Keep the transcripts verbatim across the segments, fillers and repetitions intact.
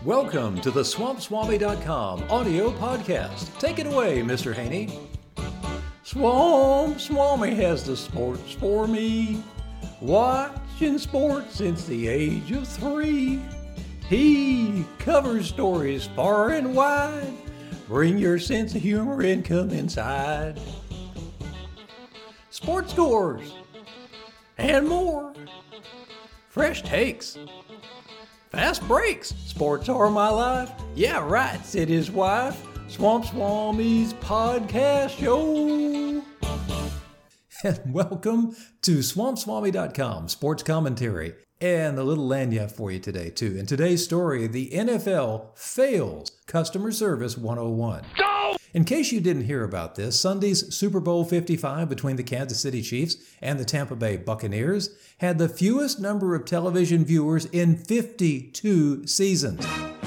Welcome to the Swamp Swami dot com audio podcast. Take it away, Mister Haney. Swamp Swami has the sports for me. Watching sports since the age of three. He covers stories far and wide. Bring your sense of humor and come inside. Sports scores and more. Fresh takes. Fast breaks. Sports are my life. Yeah, right, said his wife. Swamp Swami's podcast show. And welcome to Swamp Swami dot com sports commentary. And a little lagniappe for you today, too. In today's story, the N F L fails Customer Service one oh one. No! In case you didn't hear about this, Sunday's Super Bowl fifty-five between the Kansas City Chiefs and the Tampa Bay Buccaneers had the fewest number of television viewers in fifty-two seasons.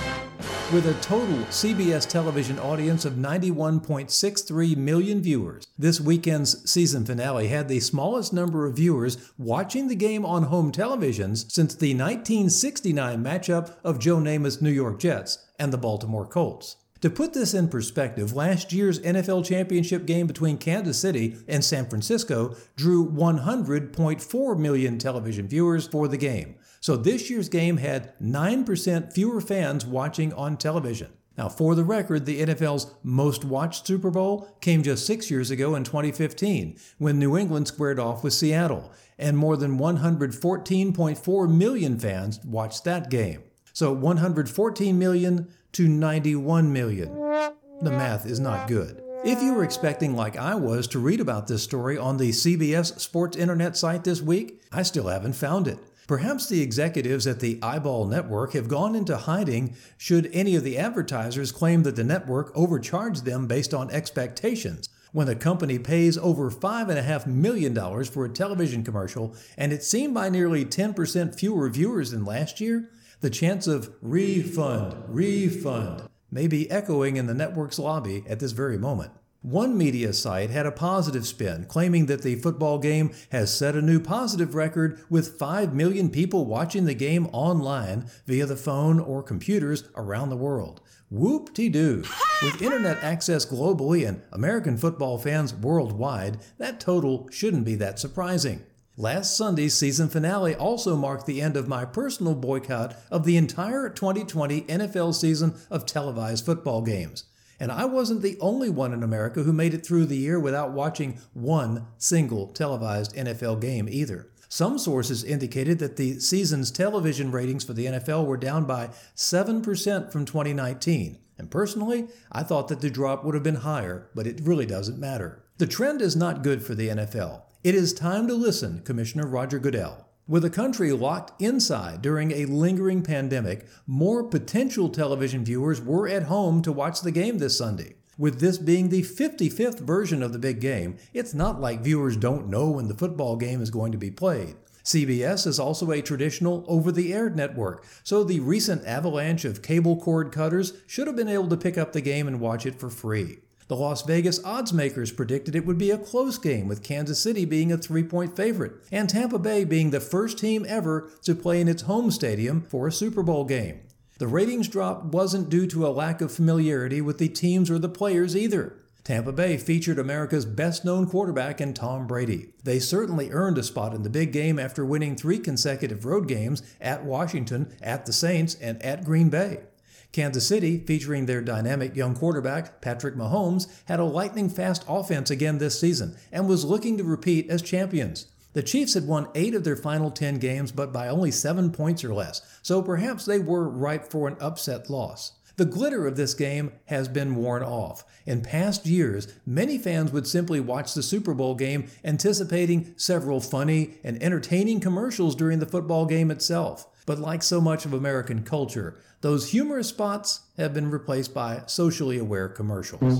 With a total C B S television audience of ninety-one point six three million viewers, this weekend's season finale had the smallest number of viewers watching the game on home televisions since the nineteen sixty-nine matchup of Joe Namath's New York Jets and the Baltimore Colts. To put this in perspective, last year's N F L championship game between Kansas City and San Francisco drew one hundred point four million television viewers for the game. So this year's game had nine percent fewer fans watching on television. Now, for the record, the N F L's most watched Super Bowl came just six years ago in twenty fifteen, when New England squared off with Seattle, and more than one hundred fourteen point four million fans watched that game. So one hundred fourteen million to ninety-one million. The math is not good. If you were expecting, like I was, to read about this story on the C B S Sports Internet site this week, I still haven't found it. Perhaps the executives at the Eyeball Network have gone into hiding should any of the advertisers claim that the network overcharged them based on expectations. When a company pays over five point five million dollars for a television commercial and it's seen by nearly ten percent fewer viewers than last year, the chants of refund, refund may be echoing in the network's lobby at this very moment. One media site had a positive spin, claiming that the football game has set a new positive record with five million people watching the game online via the phone or computers around the world. Whoop-de-doo. With internet access globally and American football fans worldwide, that total shouldn't be that surprising. Last Sunday's season finale also marked the end of my personal boycott of the entire twenty twenty N F L season of televised football games. And I wasn't the only one in America who made it through the year without watching one single televised N F L game either. Some sources indicated that the season's television ratings for the N F L were down by seven percent from twenty nineteen. And personally, I thought that the drop would have been higher, but it really doesn't matter. The trend is not good for the N F L. It is time to listen, Commissioner Roger Goodell. With a country locked inside during a lingering pandemic, more potential television viewers were at home to watch the game this Sunday. With this being the fifty-fifth version of the big game, it's not like viewers don't know when the football game is going to be played. C B S is also a traditional over-the-air network, so the recent avalanche of cable cord cutters should have been able to pick up the game and watch it for free. The Las Vegas odds makers predicted it would be a close game, with Kansas City being a three-point favorite, and Tampa Bay being the first team ever to play in its home stadium for a Super Bowl game. The ratings drop wasn't due to a lack of familiarity with the teams or the players either. Tampa Bay featured America's best-known quarterback in Tom Brady. They certainly earned a spot in the big game after winning three consecutive road games at Washington, at the Saints, and at Green Bay. Kansas City, featuring their dynamic young quarterback, Patrick Mahomes, had a lightning-fast offense again this season and was looking to repeat as champions. The Chiefs had won eight of their final ten games, but by only seven points or less, so perhaps they were ripe for an upset loss. The glitter of this game has been worn off. In past years, many fans would simply watch the Super Bowl game anticipating several funny and entertaining commercials during the football game itself. But like so much of American culture, those humorous spots have been replaced by socially aware commercials.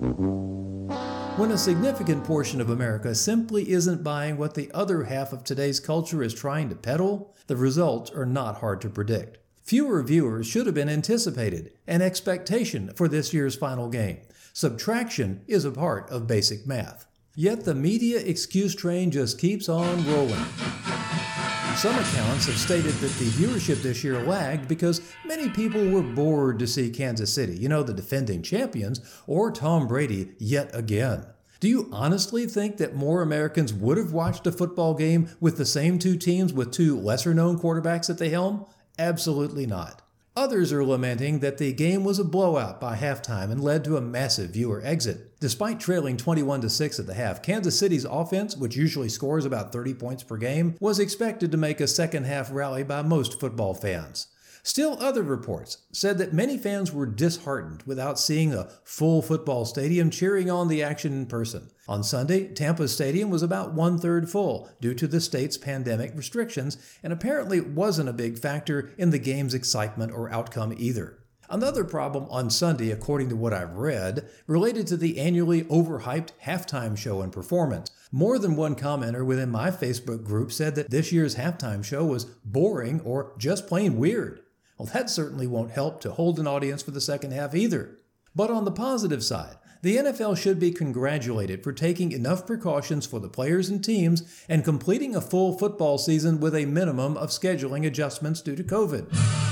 When a significant portion of America simply isn't buying what the other half of today's culture is trying to peddle, the results are not hard to predict. Fewer viewers should have been anticipated, an expectation for this year's final game. Subtraction is a part of basic math. Yet the media excuse train just keeps on rolling. Some accounts have stated that the viewership this year lagged because many people were bored to see Kansas City, you know, the defending champions, or Tom Brady yet again. Do you honestly think that more Americans would have watched a football game with the same two teams with two lesser-known quarterbacks at the helm? Absolutely not. Others are lamenting that the game was a blowout by halftime and led to a massive viewer exit. Despite trailing twenty-one to six at the half, Kansas City's offense, which usually scores about thirty points per game, was expected to make a second-half rally by most football fans. Still, other reports said that many fans were disheartened without seeing a full football stadium cheering on the action in person. On Sunday, Tampa's stadium was about one-third full due to the state's pandemic restrictions and apparently wasn't a big factor in the game's excitement or outcome either. Another problem on Sunday, according to what I've read, related to the annually overhyped halftime show and performance. More than one commenter within my Facebook group said that this year's halftime show was boring or just plain weird. Well, that certainly won't help to hold an audience for the second half either. But on the positive side, the N F L should be congratulated for taking enough precautions for the players and teams and completing a full football season with a minimum of scheduling adjustments due to COVID.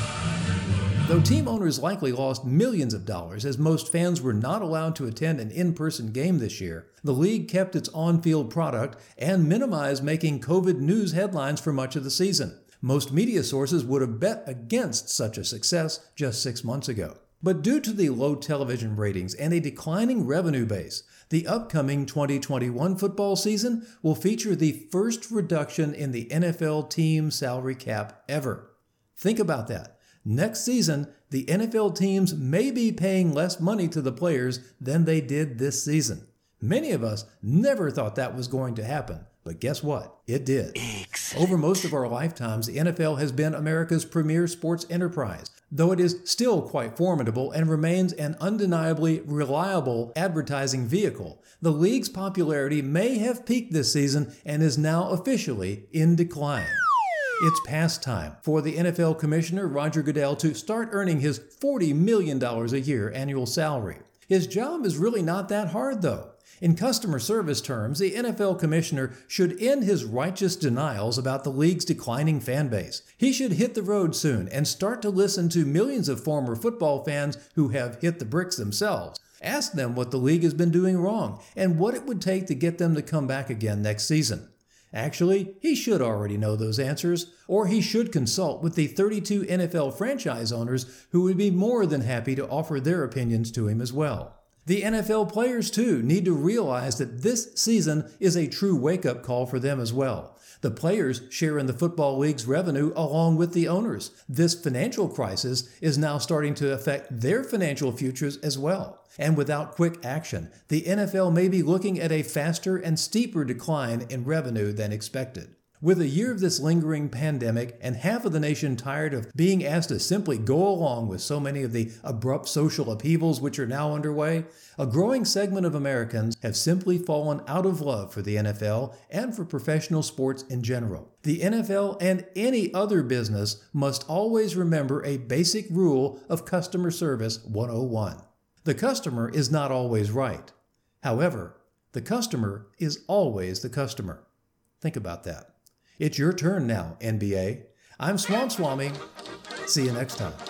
Though team owners likely lost millions of dollars as most fans were not allowed to attend an in-person game this year, the league kept its on-field product and minimized making COVID news headlines for much of the season. Most media sources would have bet against such a success just six months ago. But due to the low television ratings and a declining revenue base, the upcoming twenty twenty-one football season will feature the first reduction in the N F L team salary cap ever. Think about that. Next season, the N F L teams may be paying less money to the players than they did this season. Many of us never thought that was going to happen. But guess what? It did. Excellent. Over most of our lifetimes, the N F L has been America's premier sports enterprise, though it is still quite formidable and remains an undeniably reliable advertising vehicle. The league's popularity may have peaked this season and is now officially in decline. It's past time for the N F L Commissioner Roger Goodell to start earning his forty million dollars a year annual salary. His job is really not that hard, though. In customer service terms, the N F L Commissioner should end his righteous denials about the league's declining fan base. He should hit the road soon and start to listen to millions of former football fans who have hit the bricks themselves. Ask them what the league has been doing wrong and what it would take to get them to come back again next season. Actually, he should already know those answers, or he should consult with the thirty-two N F L franchise owners who would be more than happy to offer their opinions to him as well. The N F L players, too, need to realize that this season is a true wake-up call for them as well. The players share in the Football League's revenue along with the owners. This financial crisis is now starting to affect their financial futures as well. And without quick action, the N F L may be looking at a faster and steeper decline in revenue than expected. With a year of this lingering pandemic and half of the nation tired of being asked to simply go along with so many of the abrupt social upheavals which are now underway, a growing segment of Americans have simply fallen out of love for the N F L and for professional sports in general. The N F L and any other business must always remember a basic rule of customer service one oh one. The customer is not always right. However, the customer is always the customer. Think about that. It's your turn now, N B A. I'm Swamp Swami. See you next time.